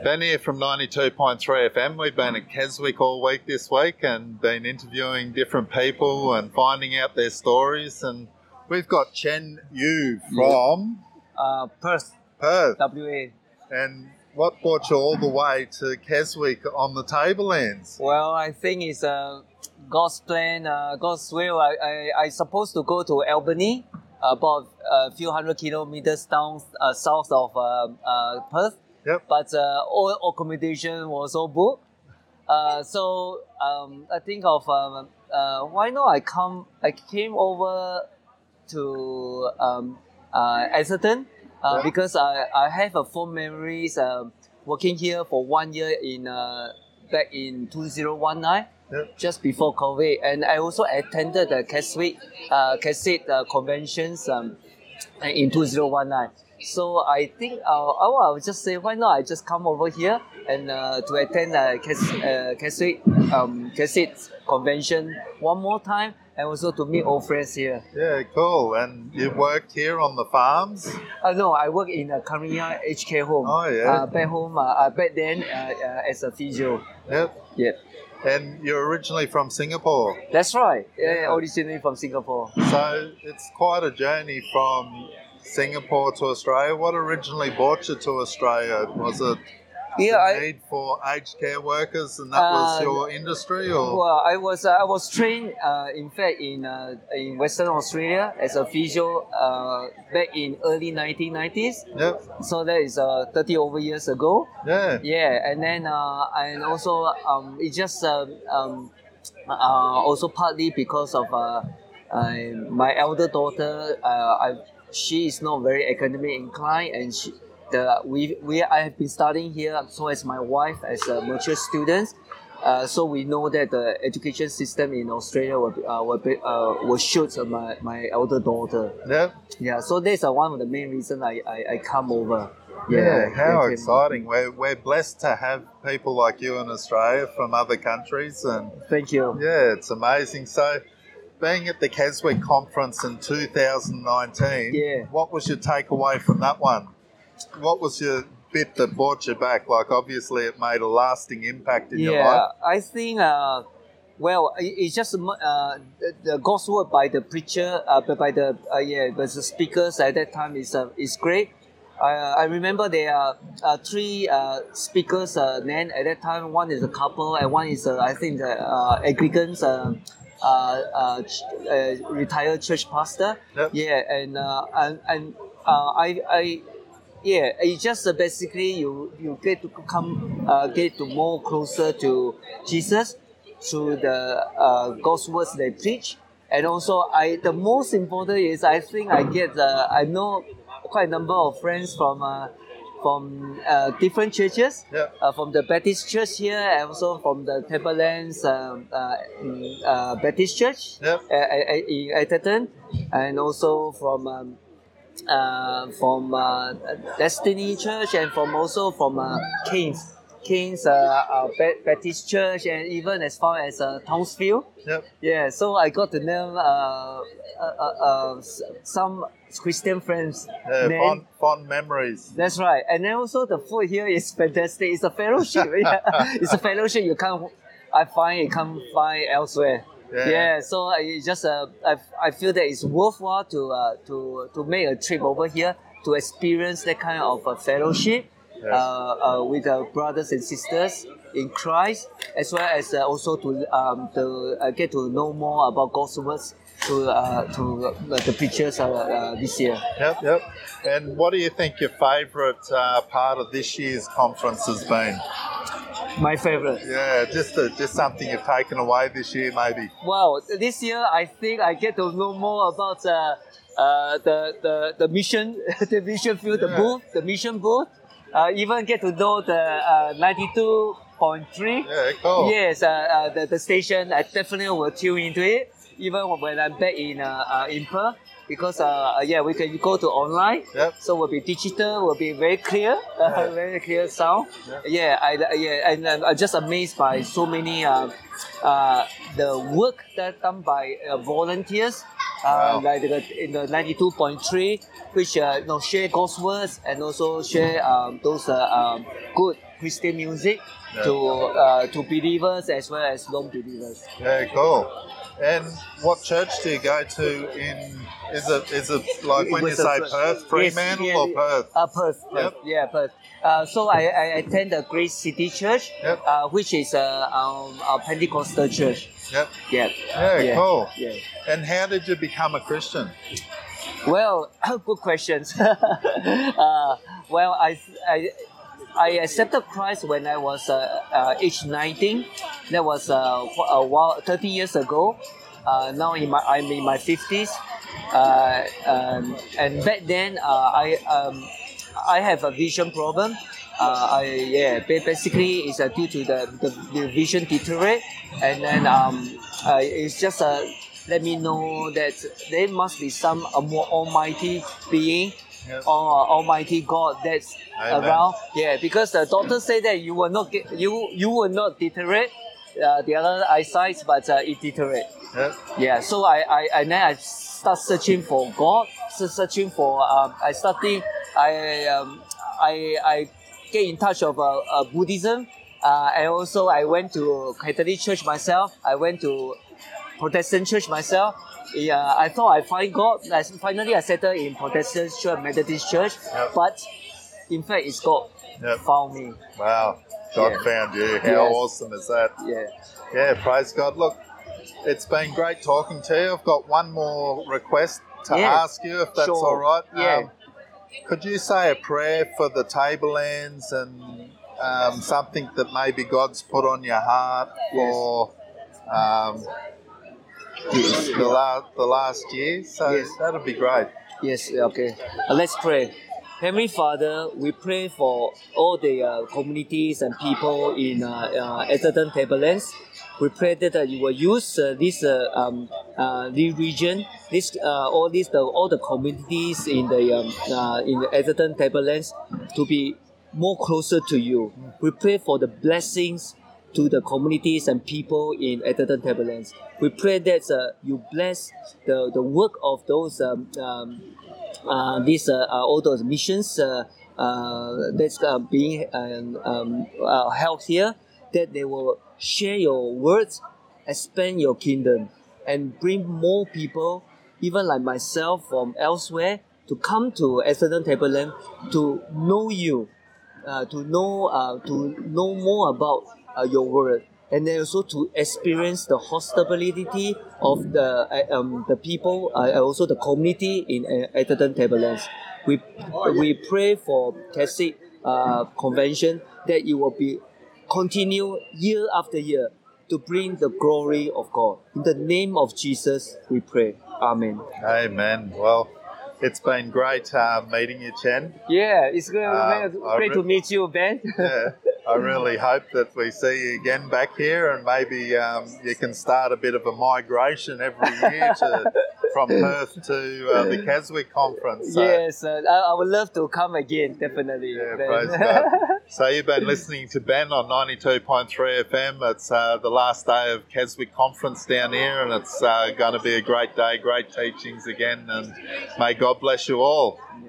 Ben here from 92.3 FM. We've been at Keswick all week this week and been interviewing different people and finding out their stories. And we've got Chen Yu from Perth, Perth. WA. And what brought you all the way to Keswick on the Tablelands? Well, I think it's God's plan, God's will. I supposed to go to Albany, about a few hundred kilometers down south of Perth. Yep. But all accommodation was all booked. So I think of why not I came over to Atherton because I have a fond memories working here for 1 year in back in 2019. Yep. Just before COVID, and I also attended the Keswick conventions in 2019. So I think I would just say, why not I just come over here and to attend Keswick convention one more time, and also to meet old friends here. Yeah, cool. And you worked here on the farms? No, I work in a Kariya HK home. Oh, yeah. Back home, back then as a physio. Yep. Yeah. And you're originally from Singapore? That's right. Yeah, originally from Singapore. So it's quite a journey from Singapore to Australia. What originally brought you to Australia? Was it the need for aged care workers, and that was your industry, or? Well, I was trained in fact in Western Australia as a physio back in early 1990s. Yep. So that is 30 over years ago. Yeah. Yeah, and then and also it just also partly because of my elder daughter. She is not very academic inclined, and I have been studying here, so as my wife as a mature students. So we know that the education system in Australia will shoot my elder daughter. Yep. Yeah, so that's one of the main reasons I come over. Yeah, how exciting. We're blessed to have people like you in Australia from other countries. And thank you. Yeah, it's amazing. So, being at the Keswick conference in 2019, what was your takeaway from that one? What was your bit that brought you back? Like, obviously, it made a lasting impact in your life. Yeah, I think, it's just the God's word by the preacher, by the speakers at that time is great. I remember there are three speakers then at that time. One is a couple, and one is, I think, the Anglicans. Retired church pastor. Yep. Yeah, and it's just basically you get to get to more closer to Jesus through the God's words they preach, and also the most important is I think I know quite a number of friends from different churches, from the Baptist church here, and also from the Tablelands Baptist church in Atherton, and also from Destiny Church, and from Keynes Baptist Church, and even as far as Townsville. Yep. Yeah, so I got to know some Christian friends. Fond memories. That's right. And then also the food here is fantastic. It's a fellowship. It's a fellowship I can't find elsewhere. Yeah. So it's just I feel that it's worthwhile to make a trip over here to experience that kind of fellowship with brothers and sisters in Christ, as well as also to get to know more about God's words to the preachers this year. Yep. And what do you think your favourite part of this year's conference has been? My favourite. Yeah, just something you've taken away this year, maybe. Well, this year I think I get to know more about the mission, the mission field, the booth, the mission booth. Even get to know the 92.3. Yeah, cool. Yes, the station. I definitely will tune into it, even when I'm back in Perth, because we can go to online. Yep. So will be digital, will be very clear, very clear sound. And I'm just amazed by so many the work that done by volunteers. Like in the 92.3, which share God's words and also share those good Christian music to believers as well as non-believers. Yeah, cool. And what church do you go to in? Is it like when you say Perth, Fremantle or Perth? Perth. Yep. Yeah, Perth. So I attend the Grace City Church, which is a Pentecostal church. Yep. Yeah. Cool. Yeah. And how did you become a Christian? Well, good questions. Well, I accepted Christ when I was age 19. That was a while, 30 years ago. Now I'm in my 50s. And back then I have a vision problem. Basically it's due to the vision deteriorate, and then it's just let me know that there must be some more almighty being or almighty God that's around. Yeah, because the doctor say that you will not get, you will not deteriorate the other eyesight, but it deteriorate. Yeah, so I start searching for God, searching for I get in touch of Buddhism, and also I went to Catholic church myself. I went to Protestant church myself. Yeah, I thought I find God. Finally, I settled in Protestant church, Methodist church, but in fact, it's God found me. Wow, God found you. How awesome is that? Yeah, praise God. Look, it's been great talking to you. I've got one more request to ask you, if that's all right. Yeah. Could you say a prayer for the Tablelands and something that maybe God's put on your heart for the last year? So that'd be great. Yes, okay. Let's pray. Heavenly Father, we pray for all the communities and people in Atherton Tablelands. We pray that you will use this region, all the communities in the Atherton Tablelands to be more closer to you. We pray for the blessings to the communities and people in Atherton Tablelands. We pray that you bless the work of those all those missions that's being held here, that they will share your words, expand your kingdom, and bring more people, even like myself from elsewhere, to come to Atherton Tableland to know you, to know more about your word, and then also to experience the hospitality of the people, also the community in Atherton Tablelands. We pray for Catholic Convention that it will be continue year after year to bring the glory of God. In the name of Jesus, we pray. Amen. Amen. Well, it's been great meeting you, Chen. Yeah, it's great to meet you, Ben. Yeah, I really hope that we see you again back here, and maybe you can start a bit of a migration every year from Perth to the Keswick conference. So. Yes, I would love to come again, definitely. Yeah, praise God. So you've been listening to Ben on 92.3 FM. It's the last day of Keswick conference down here, and it's going to be a great day, great teachings again, and may God bless you all.